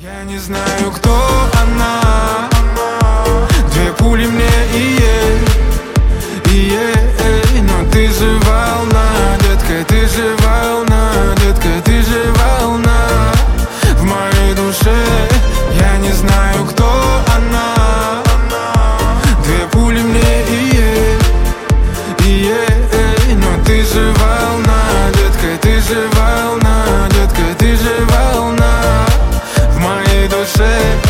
Я не знаю, кто она. Две пули мне и ей, но ты же волна, детка, ты же волна, детка, ты же волна в моей душе. Я не знаю, кто она. Две пули мне и ей, но ты же волна, детка, ты же волна, детка, ты же волна в моей душе.